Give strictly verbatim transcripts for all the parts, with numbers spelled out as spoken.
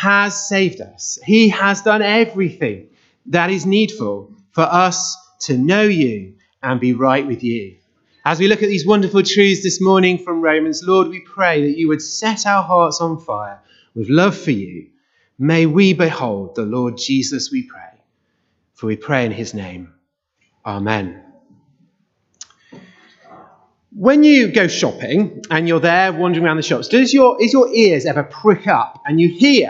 has saved us. He has done everything that is needful for us to know you and be right with you. As we look at these wonderful truths this morning from Romans, Lord, we pray that you would set our hearts on fire with love for you. May we behold the Lord Jesus, we pray. For we pray in his name. Amen. When you go shopping and you're there wandering around the shops, does your is your ears ever prick up and you hear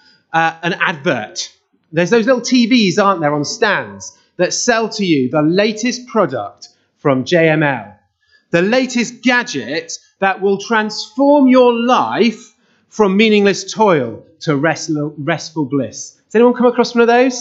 uh, an advert? There's those little T Vs, aren't there, on stands that sell to you the latest product from J M L, the latest gadget that will transform your life from meaningless toil to restful, restful bliss. Has anyone come across one of those?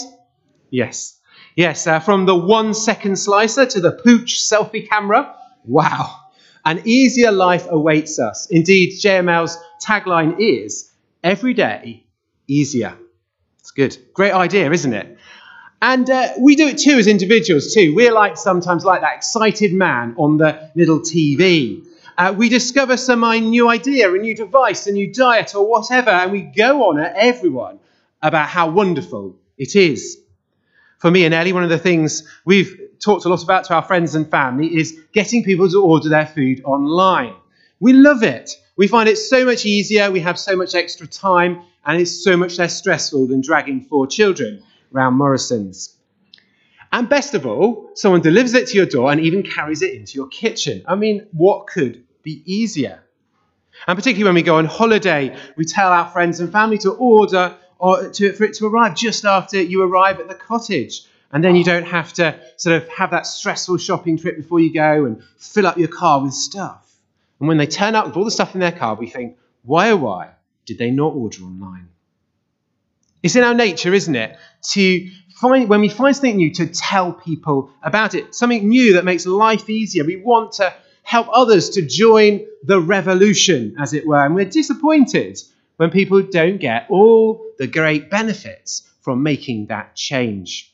Yes. Yes, uh, from the one-second slicer to the pooch selfie camera. Wow. An easier life awaits us. Indeed, J M L's tagline is, every day, easier. It's good. Great idea, isn't it? And uh, we do it too as individuals too. We're like sometimes like that excited man on the little T V. Uh, we discover some uh, new idea, a new device, a new diet or whatever, and we go on at everyone about how wonderful it is. For me and Ellie, one of the things we've talked a lot about to our friends and family is getting people to order their food online. We love it. We find it so much easier. We have so much extra time, and it's so much less stressful than dragging four children around Morrison's. And best of all, someone delivers it to your door and even carries it into your kitchen. I mean, what could be easier? And particularly when we go on holiday, we tell our friends and family to order or to, for it to arrive just after you arrive at the cottage. And then you don't have to sort of have that stressful shopping trip before you go and fill up your car with stuff. And when they turn up with all the stuff in their car, we think, why oh why did they not order online? It's in our nature, isn't it, to find, when we find something new, to tell people about it, something new that makes life easier. We want to help others to join the revolution, as it were. And we're disappointed when people don't get all the great benefits from making that change.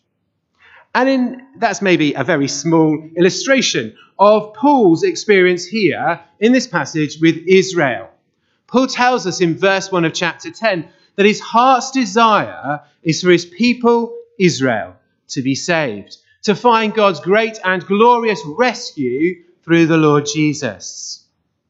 And in, that's maybe a very small illustration of Paul's experience here in this passage with Israel. Paul tells us in verse one of chapter ten that his heart's desire is for his people, Israel, to be saved, to find God's great and glorious rescue through the Lord Jesus.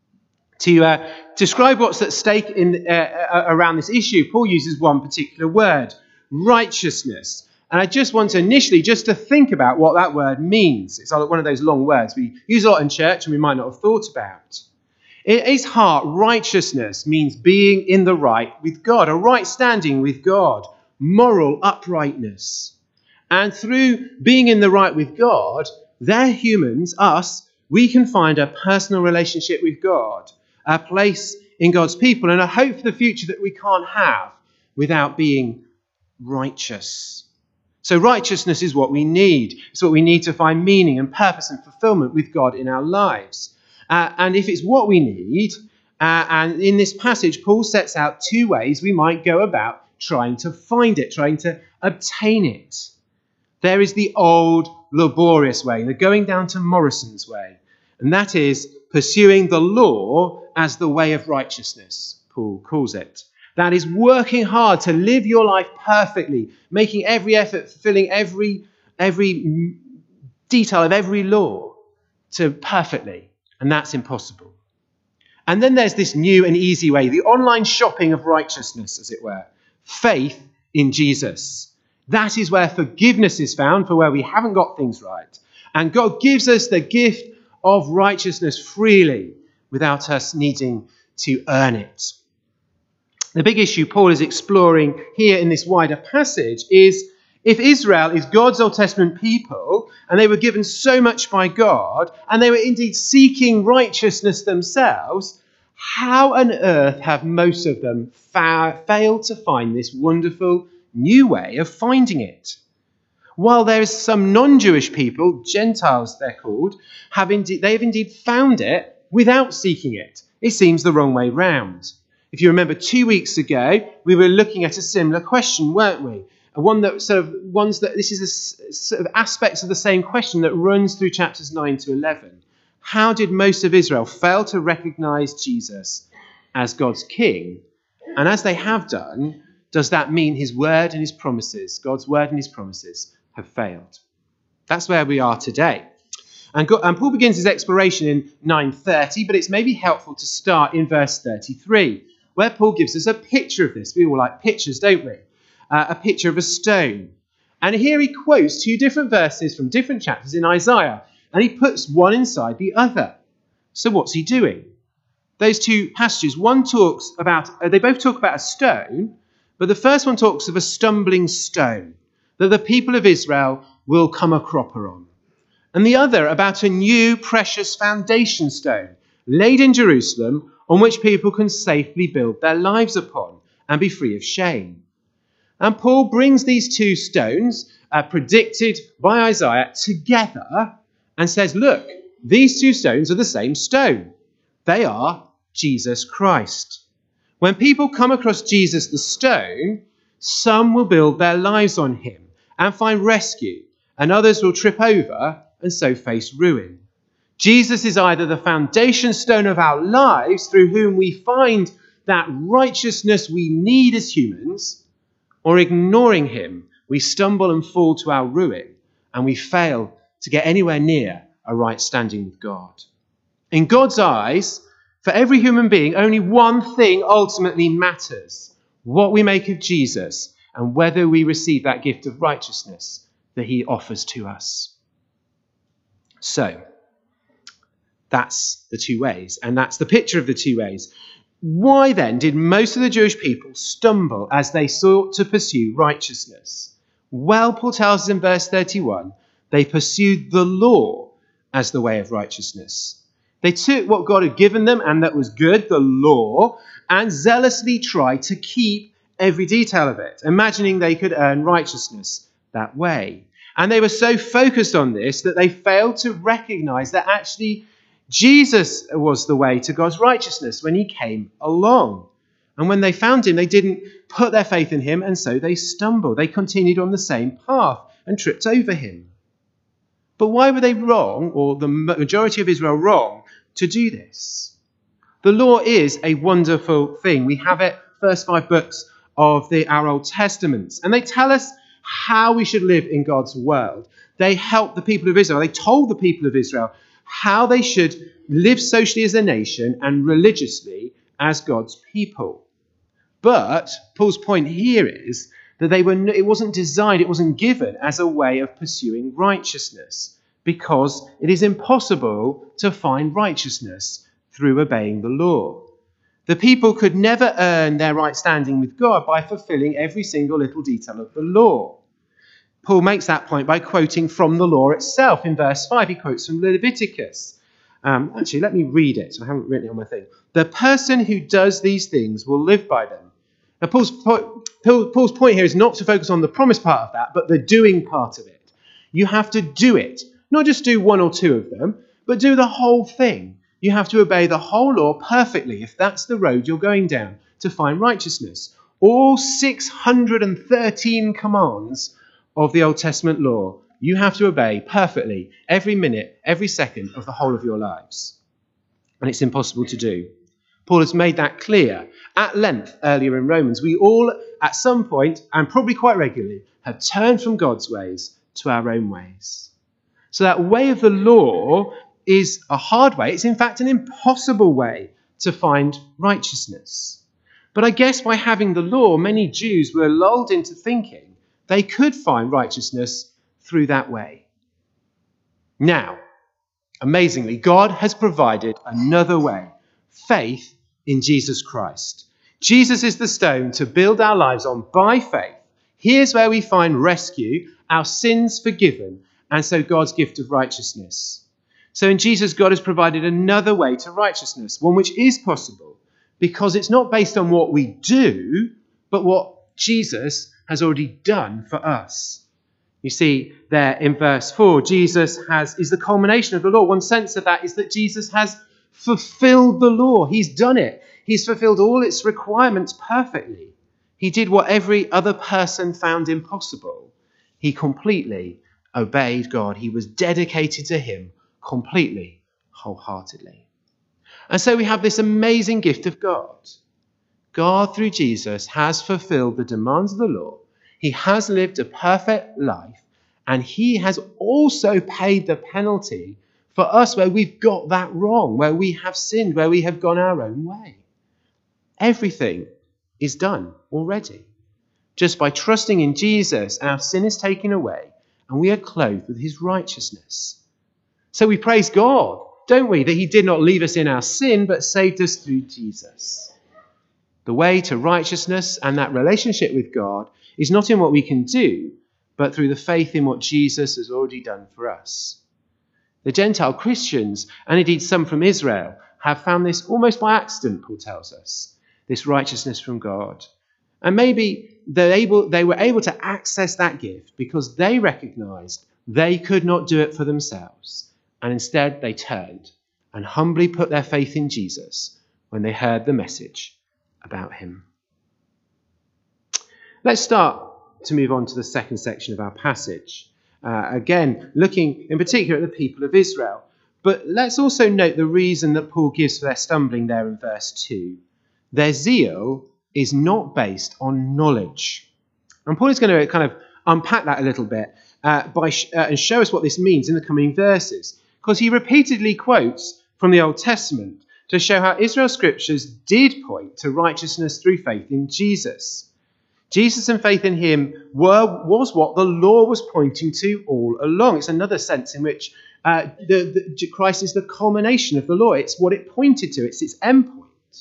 To uh, describe what's at stake in, uh, around this issue, Paul uses one particular word, righteousness. And I just want to initially just to think about what that word means. It's one of those long words we use a lot in church and we might not have thought about. In his heart, righteousness means being in the right with God, a right standing with God, moral uprightness. And through being in the right with God, they're humans, us, we can find a personal relationship with God, a place in God's people, and a hope for the future that we can't have without being righteous. So righteousness is what we need. It's what we need to find meaning and purpose and fulfillment with God in our lives. Uh, and if it's what we need, uh, and in this passage, Paul sets out two ways we might go about trying to find it, trying to obtain it. There is the old laborious way, the going down to Morrison's way, and that is pursuing the law as the way of righteousness, Paul calls it. That is working hard to live your life perfectly, making every effort, fulfilling every, every detail of every law to perfectly. And that's impossible. And then there's this new and easy way, the online shopping of righteousness, as it were. Faith in Jesus. That is where forgiveness is found for where we haven't got things right. And God gives us the gift of righteousness freely without us needing to earn it. The big issue Paul is exploring here in this wider passage is if Israel is God's Old Testament people and they were given so much by God and they were indeed seeking righteousness themselves, how on earth have most of them fa- failed to find this wonderful new way of finding it? While there is some non-Jewish people, Gentiles they're called, have indeed, they have indeed found it without seeking it. It seems the wrong way round. If you remember two weeks ago, we were looking at a similar question, weren't we? One that sort of ones that this is a sort of aspects of the same question that runs through chapters nine to eleven. How did most of Israel fail to recognize Jesus as God's king? And as they have done, does that mean his word and his promises, God's word and his promises, have failed? That's where we are today. And, God, and Paul begins his exploration in nine thirty, but it's maybe helpful to start in verse thirty-three, where Paul gives us a picture of this. We all like pictures, don't we? Uh, a picture of a stone. And here he quotes two different verses from different chapters in Isaiah, and he puts one inside the other. So what's he doing? Those two passages, one talks about, uh, they both talk about a stone, but the first one talks of a stumbling stone that the people of Israel will come a cropper on. And the other about a new precious foundation stone laid in Jerusalem on which people can safely build their lives upon and be free of shame. And Paul brings these two stones, uh, predicted by Isaiah, together and says, look, these two stones are the same stone. They are Jesus Christ. When people come across Jesus the stone, some will build their lives on him and find rescue, and others will trip over and so face ruin. Jesus is either the foundation stone of our lives through whom we find that righteousness we need as humans, or ignoring him, we stumble and fall to our ruin and we fail to get anywhere near a right standing with God. In God's eyes, for every human being, only one thing ultimately matters: what we make of Jesus and whether we receive that gift of righteousness that he offers to us. So, that's the two ways, and that's the picture of the two ways. Why then did most of the Jewish people stumble as they sought to pursue righteousness? Well, Paul tells us in verse thirty-one, they pursued the law as the way of righteousness. They took what God had given them, and that was good, the law, and zealously tried to keep every detail of it, imagining they could earn righteousness that way. And they were so focused on this that they failed to recognize that actually Jesus was the way to God's righteousness when he came along. And when they found him, they didn't put their faith in him, and so they stumbled. They continued on the same path and tripped over him. But why were they wrong, or the majority of Israel wrong, to do this? The law is a wonderful thing. We have it, first five books of the, our Old Testaments, and they tell us how we should live in God's world. They help the people of Israel. They told the people of Israel how they should live socially as a nation and religiously as God's people. But Paul's point here is that they were, it wasn't designed, it wasn't given as a way of pursuing righteousness, because it is impossible to find righteousness through obeying the law. The people could never earn their right standing with God by fulfilling every single little detail of the law. Paul makes that point by quoting from the law itself. In verse five, he quotes from Leviticus. Um, actually, let me read it. I haven't written it on my thing. The person who does these things will live by them. Now, Paul's, Paul's point here is not to focus on the promise part of that, but the doing part of it. You have to do it. Not just do one or two of them, but do the whole thing. You have to obey the whole law perfectly if that's the road you're going down to find righteousness. All six hundred thirteen commands of the Old Testament law, you have to obey perfectly every minute, every second of the whole of your lives. And it's impossible to do. Paul has made that clear at length earlier in Romans. We all, at some point, and probably quite regularly, have turned from God's ways to our own ways. So that way of the law is a hard way. It's in fact an impossible way to find righteousness. But I guess by having the law, many Jews were lulled into thinking they could find righteousness through that way. Now, amazingly, God has provided another way: faith in Jesus Christ. Jesus is the stone to build our lives on by faith. Here's where we find rescue, our sins forgiven, and so God's gift of righteousness. So in Jesus, God has provided another way to righteousness, one which is possible, because it's not based on what we do, but what Jesus has already done for us. You see there in verse four, Jesus has is the culmination of the law. One sense of that is that Jesus has fulfilled the law. He's done it. He's fulfilled all its requirements perfectly. He did what every other person found impossible. He completely obeyed God. He was dedicated to him completely, wholeheartedly. And so we have this amazing gift of God. God, through Jesus, has fulfilled the demands of the law. He has lived a perfect life, and he has also paid the penalty for us where we've got that wrong, where we have sinned, where we have gone our own way. Everything is done already. Just by trusting in Jesus, our sin is taken away, and we are clothed with his righteousness. So we praise God, don't we, that he did not leave us in our sin, but saved us through Jesus. The way to righteousness and that relationship with God is not in what we can do, but through the faith in what Jesus has already done for us. The Gentile Christians, and indeed some from Israel, have found this almost by accident, Paul tells us, this righteousness from God. And maybe they're able, they were able to access that gift because they recognized they could not do it for themselves. And instead they turned and humbly put their faith in Jesus when they heard the message about him. Let's start to move on to the second section of our passage. Uh, again, looking in particular at the people of Israel. But let's also note the reason that Paul gives for their stumbling there in verse two. Their zeal is not based on knowledge. And Paul is going to kind of unpack that a little bit uh, by sh- uh, and show us what this means in the coming verses. Because he repeatedly quotes from the Old Testament to show how Israel's scriptures did point to righteousness through faith in Jesus. Jesus and faith in him were was what the law was pointing to all along. It's another sense in which uh, the, the, Christ is the culmination of the law. It's what it pointed to. It's its endpoint.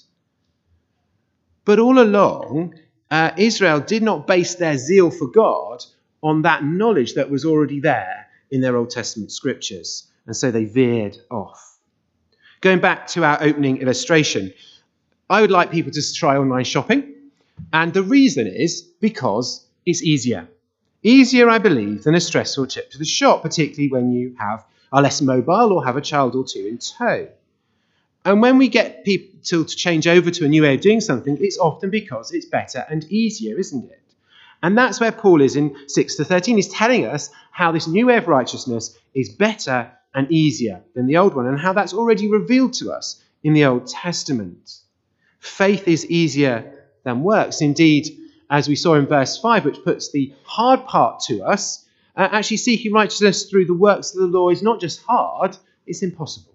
But all along, uh, Israel did not base their zeal for God on that knowledge that was already there in their Old Testament scriptures. And so they veered off. Going back to our opening illustration, I would like people to try online shopping. And the reason is because it's easier. Easier, I believe, than a stressful trip to the shop, particularly when you have are less mobile or have a child or two in tow. And when we get people to change over to a new way of doing something, it's often because it's better and easier, isn't it? And that's where Paul is in six to thirteen. He's telling us how this new way of righteousness is better and easier than the old one, and how that's already revealed to us in the Old Testament. Faith is easier than works. Indeed, as we saw in verse five, which puts the hard part to us, uh, actually seeking righteousness through the works of the law is not just hard, it's impossible.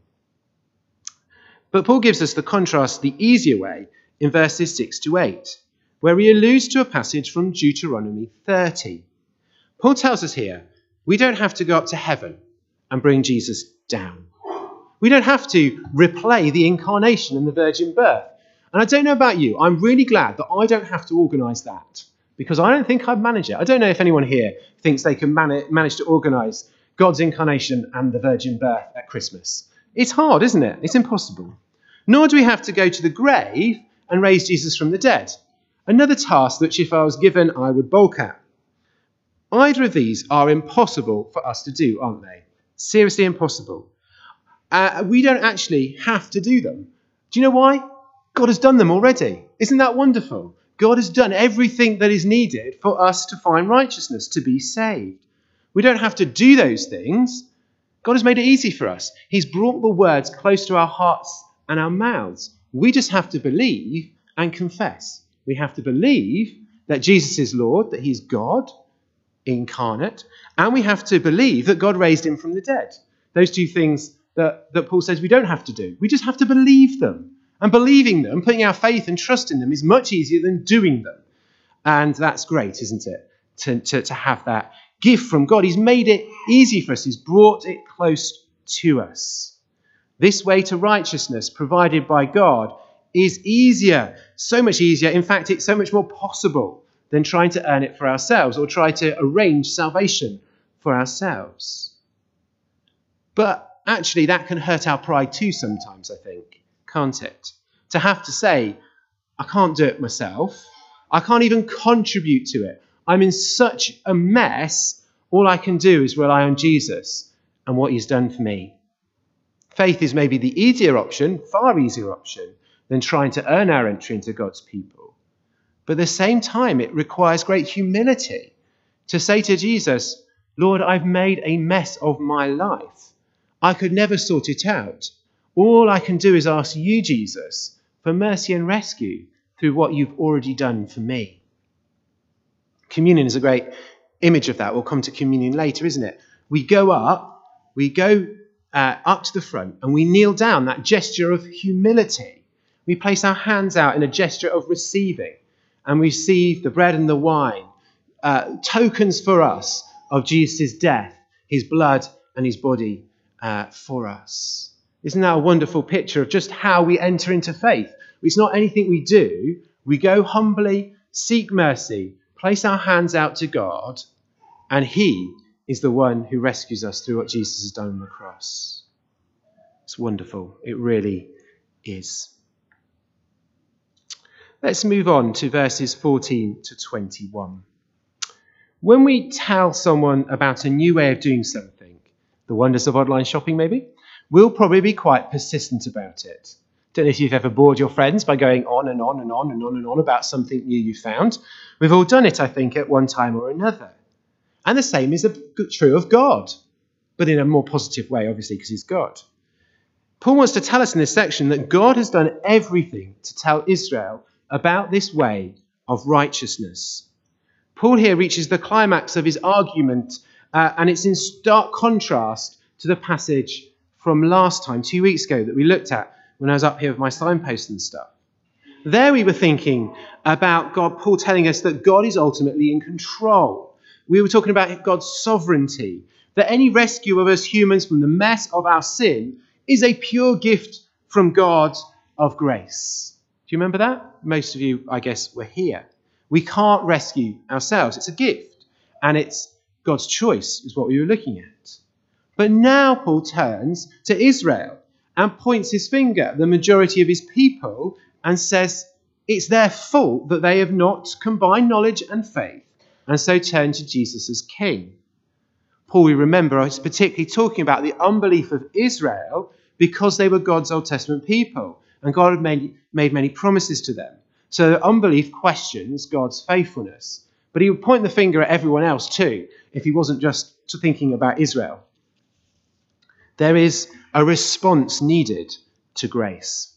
But Paul gives us the contrast, the easier way, in verses six to eight, where he alludes to a passage from Deuteronomy thirty. Paul tells us here, we don't have to go up to heaven and bring Jesus down. We don't have to replay the incarnation and the virgin birth. And I don't know about you, I'm really glad that I don't have to organise that, because I don't think I'd manage it. I don't know if anyone here thinks they can man- manage to organise God's incarnation and the virgin birth at Christmas. It's hard, isn't it? It's impossible. Nor do we have to go to the grave and raise Jesus from the dead. Another task which, if I was given, I would balk at. Either of these are impossible for us to do, aren't they? Seriously impossible. Uh, we don't actually have to do them. Do you know why? God has done them already. Isn't that wonderful? God has done everything that is needed for us to find righteousness, to be saved. We don't have to do those things. God has made it easy for us. He's brought the words close to our hearts and our mouths. We just have to believe and confess. We have to believe that Jesus is Lord, that he's God incarnate, and we have to believe that God raised him from the dead. Those two things that, that Paul says we don't have to do. We just have to believe them. And believing them, putting our faith and trust in them, is much easier than doing them. And that's great, isn't it? To, to, to have that gift from God. He's made it easy for us. He's brought it close to us. This way to righteousness provided by God is easier, so much easier. In fact, it's so much more possible than trying to earn it for ourselves or try to arrange salvation for ourselves. But actually, that can hurt our pride too sometimes, I think, can't it? To have to say, I can't do it myself. I can't even contribute to it. I'm in such a mess. All I can do is rely on Jesus and what he's done for me. Faith is maybe the easier option, far easier option, than trying to earn our entry into God's people. But at the same time, it requires great humility to say to Jesus, Lord, I've made a mess of my life. I could never sort it out. All I can do is ask you, Jesus, for mercy and rescue through what you've already done for me. Communion is a great image of that. We'll come to communion later, isn't it? We go up, we go uh, up to the front, and we kneel down, that gesture of humility. We place our hands out in a gesture of receiving, and receive the bread and the wine, uh, tokens for us of Jesus' death, his blood and his body uh, for us. Isn't that a wonderful picture of just how we enter into faith? It's not anything we do. We go humbly, seek mercy, place our hands out to God, and he is the one who rescues us through what Jesus has done on the cross. It's wonderful. It really is. Let's move on to verses fourteen to twenty-one. When we tell someone about a new way of doing something, the wonders of online shopping maybe, we'll probably be quite persistent about it. Don't know if you've ever bored your friends by going on and on and on and on and on about something new you found. We've all done it, I think, at one time or another. And the same is true of God, but in a more positive way, obviously, because he's God. Paul wants to tell us in this section that God has done everything to tell Israel about this way of righteousness. Paul here reaches the climax of his argument, uh, and it's in stark contrast to the passage from last time, two weeks ago, that we looked at when I was up here with my signposts and stuff. There we were thinking about God, Paul telling us that God is ultimately in control. We were talking about God's sovereignty, that any rescue of us humans from the mess of our sin is a pure gift from God of grace. Do you remember that? Most of you, I guess, were here. We can't rescue ourselves. It's a gift, and it's God's choice is what we were looking at. But now Paul turns to Israel and points his finger at the majority of his people and says it's their fault that they have not combined knowledge and faith and so turned to Jesus as king. Paul, we remember, is particularly talking about the unbelief of Israel because they were God's Old Testament people and God had made, made many promises to them. So their unbelief questions God's faithfulness. But he would point the finger at everyone else too if he wasn't just thinking about Israel. There is a response needed to grace.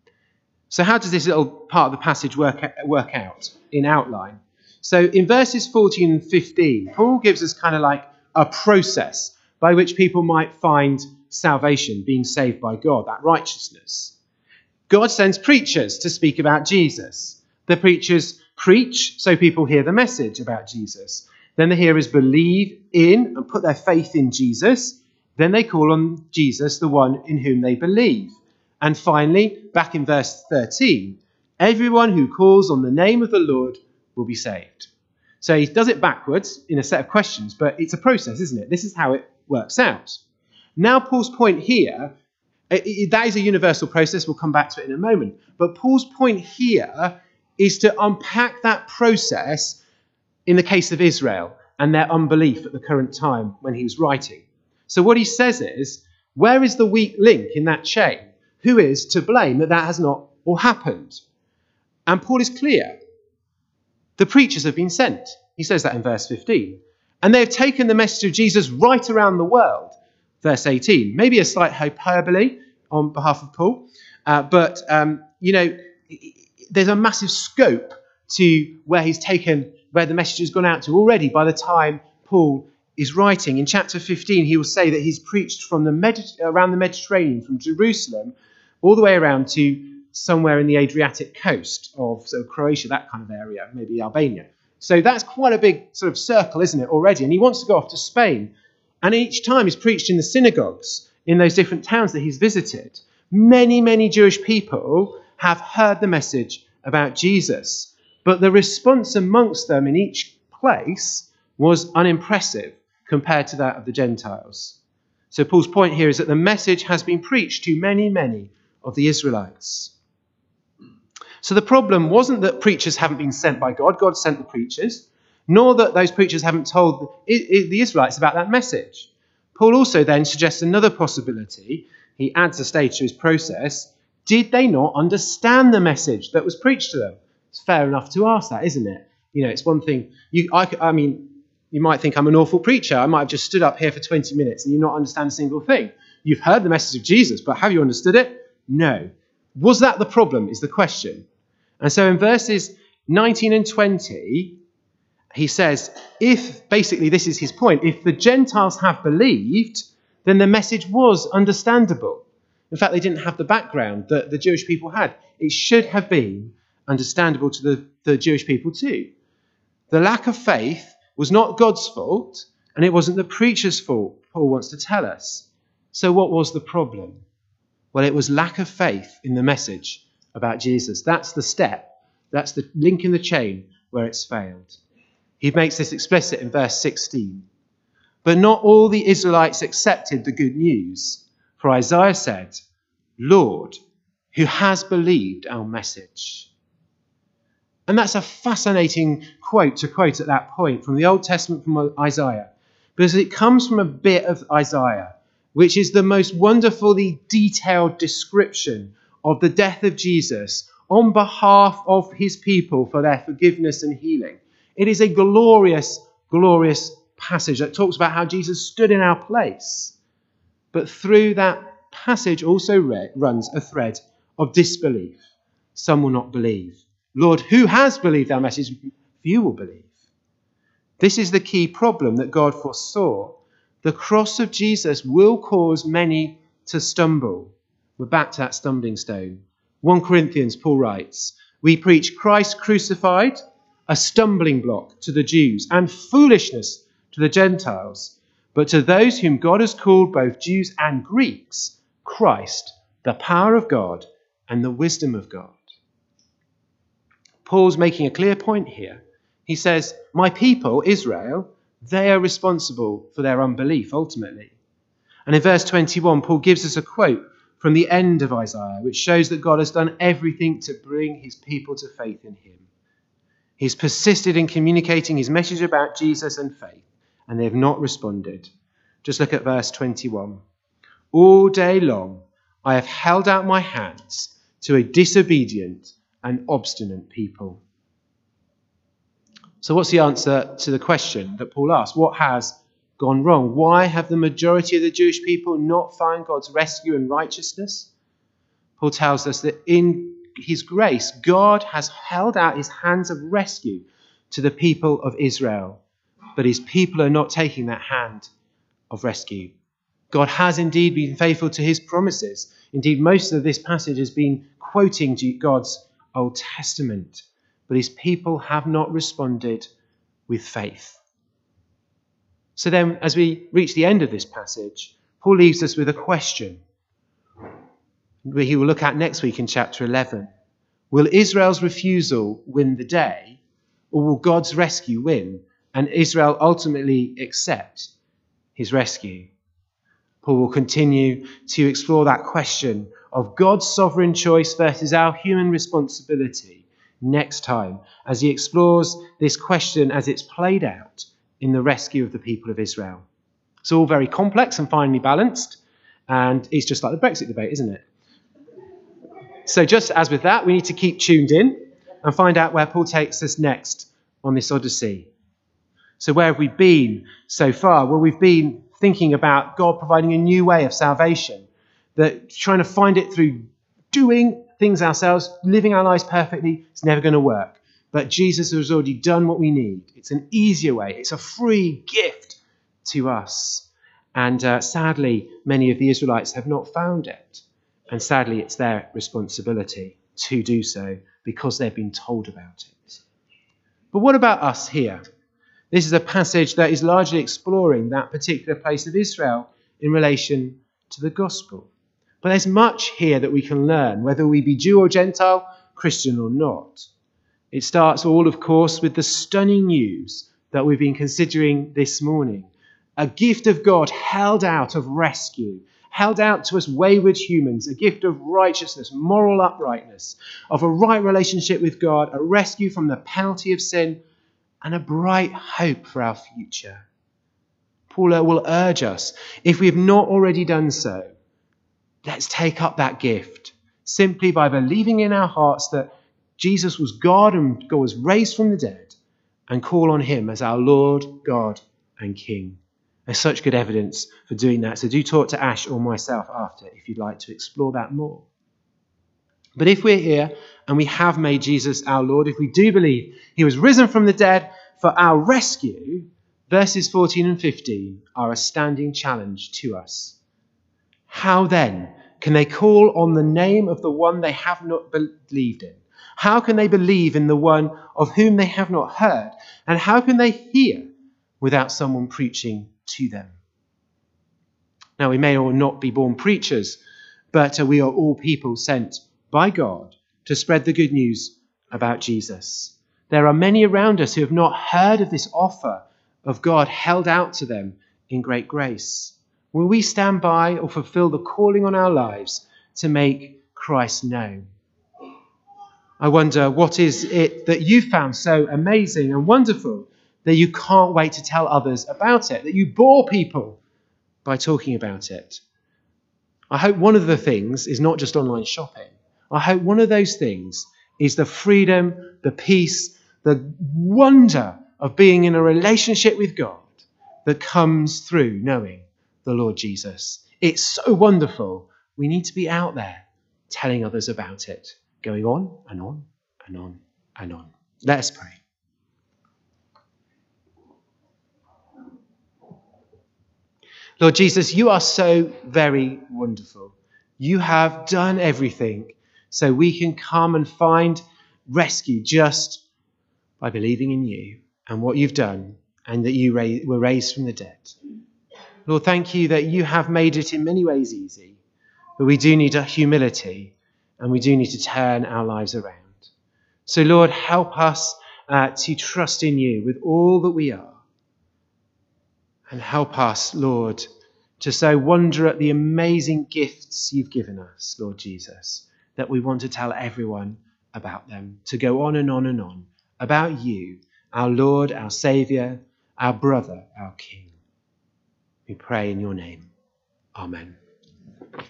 So how does this little part of the passage work, work out in outline? So in verses fourteen and fifteen, Paul gives us kind of like a process by which people might find salvation, being saved by God, that righteousness. God sends preachers to speak about Jesus. The preachers preach so people hear the message about Jesus. Then the hearers believe in and put their faith in Jesus. Then they call on Jesus, the one in whom they believe. And finally, back in verse thirteen, everyone who calls on the name of the Lord will be saved. So he does it backwards in a set of questions, but it's a process, isn't it? This is how it works out. Now, Paul's point here, it, it, that is a universal process. We'll come back to it in a moment. But Paul's point here is to unpack that process in the case of Israel and their unbelief at the current time when he was writing. So what he says is, where is the weak link in that chain? Who is to blame that that has not all happened? And Paul is clear. The preachers have been sent. He says that in verse fifteen. And they have taken the message of Jesus right around the world. Verse eighteen. Maybe a slight hyperbole on behalf of Paul. Uh, but, um, you know, there's a massive scope to where he's taken, where the message has gone out to already by the time Paul is writing. In chapter fifteen, he will say that he's preached from the Medi- around the Mediterranean, from Jerusalem, all the way around to somewhere in the Adriatic coast of so Croatia, that kind of area, maybe Albania. So that's quite a big sort of circle, isn't it, already? And he wants to go off to Spain. And each time he's preached in the synagogues in those different towns that he's visited. Many, many Jewish people have heard the message about Jesus. But the response amongst them in each place was unimpressive compared to that of the Gentiles. So Paul's point here is that the message has been preached to many, many of the Israelites. So the problem wasn't that preachers haven't been sent by God. God sent the preachers, nor that those preachers haven't told the Israelites about that message. Paul also then suggests another possibility. He adds a stage to his process. Did they not understand the message that was preached to them? It's fair enough to ask that, isn't it? You know, it's one thing. You, I, I mean, you might think I'm an awful preacher. I might have just stood up here for twenty minutes and you not understand a single thing. You've heard the message of Jesus, but have you understood it? No. Was that the problem, is the question. And so in verses nineteen and twenty, he says, if, basically this is his point, if the Gentiles have believed, then the message was understandable. In fact, they didn't have the background that the Jewish people had. It should have been understandable to the, the Jewish people too. The lack of faith was not God's fault, and it wasn't the preacher's fault, Paul wants to tell us. So what was the problem? Well, it was lack of faith in the message about Jesus. That's the step. That's the link in the chain where it's failed. He makes this explicit in verse sixteen. But not all the Israelites accepted the good news. For Isaiah said, Lord, who has believed our message? And that's a fascinating quote to quote at that point from the Old Testament, from Isaiah, because it comes from a bit of Isaiah, which is the most wonderfully detailed description of the death of Jesus on behalf of his people for their forgiveness and healing. It is a glorious, glorious passage that talks about how Jesus stood in our place. But through that passage also re- runs a thread of disbelief. Some will not believe. Lord, who has believed our message? Few will believe. This is the key problem that God foresaw. The cross of Jesus will cause many to stumble. We're back to that stumbling stone. First Corinthians, Paul writes, we preach Christ crucified, a stumbling block to the Jews and foolishness to the Gentiles. But to those whom God has called, both Jews and Greeks, Christ, the power of God and the wisdom of God. Paul's making a clear point here. He says, my people, Israel, they are responsible for their unbelief ultimately. And in verse twenty-one, Paul gives us a quote from the end of Isaiah, which shows that God has done everything to bring his people to faith in him. He's persisted in communicating his message about Jesus and faith, and they have not responded. Just look at verse twenty-one. All day long I have held out my hands to a disobedient and obstinate people. So what's the answer to the question that Paul asked? What has gone wrong? Why have the majority of the Jewish people not found God's rescue and righteousness? Paul tells us that in his grace, God has held out his hands of rescue to the people of Israel, but his people are not taking that hand of rescue. God has indeed been faithful to his promises. Indeed, most of this passage has been quoting God's Old Testament, but his people have not responded with faith. So then, as we reach the end of this passage, Paul leaves us with a question, which he will look at next week in chapter eleven. Will Israel's refusal win the day, or will God's rescue win, and Israel ultimately accept his rescue? Paul will continue to explore that question of God's sovereign choice versus our human responsibility next time, as he explores this question as it's played out in the rescue of the people of Israel. It's all very complex and finely balanced, and it's just like the Brexit debate, isn't it? So just as with that, we need to keep tuned in and find out where Paul takes us next on this Odyssey. So where have we been so far? Well, we've been thinking about God providing a new way of salvation, that trying to find it through doing things ourselves, living our lives perfectly, it's never going to work. But Jesus has already done what we need. It's an easier way. It's a free gift to us. And uh, sadly, many of the Israelites have not found it. And sadly, it's their responsibility to do so because they've been told about it. But what about us here? This is a passage that is largely exploring that particular place of Israel in relation to the gospel. But there's much here that we can learn, whether we be Jew or Gentile, Christian or not. It starts all, of course, with the stunning news that we've been considering this morning. A gift of God held out of rescue, held out to us wayward humans, a gift of righteousness, moral uprightness, of a right relationship with God, a rescue from the penalty of sin, and a bright hope for our future. Paul will urge us, if we have not already done so, let's take up that gift simply by believing in our hearts that Jesus was God and God was raised from the dead, and call on him as our Lord, God and King. There's such good evidence for doing that. So do talk to Ash or myself after if you'd like to explore that more. But if we're here and we have made Jesus our Lord, if we do believe he was risen from the dead for our rescue, verses fourteen and fifteen are a standing challenge to us. How then can they call on the name of the one they have not believed in? How can they believe in the one of whom they have not heard? And how can they hear without someone preaching to them? Now, we may all not be born preachers, but we are all people sent by God to spread the good news about Jesus. There are many around us who have not heard of this offer of God held out to them in great grace. Will we stand by or fulfill the calling on our lives to make Christ known? I wonder, what is it that you found so amazing and wonderful that you can't wait to tell others about it, that you bore people by talking about it? I hope one of the things is not just online shopping. I hope one of those things is the freedom, the peace, the wonder of being in a relationship with God that comes through knowing the Lord Jesus. It's so wonderful. We need to be out there telling others about it, going on and on and on and on. Let us pray. Lord Jesus, you are so very wonderful. You have done everything so we can come and find rescue just by believing in you and what you've done, and that you were raised from the dead. Lord, thank you that you have made it in many ways easy, but we do need a humility and we do need to turn our lives around. So Lord, help us uh, to trust in you with all that we are. And help us, Lord, to so wonder at the amazing gifts you've given us, Lord Jesus, that we want to tell everyone about them, to go on and on and on about you, our Lord, our Saviour, our brother, our King. We pray in your name. Amen.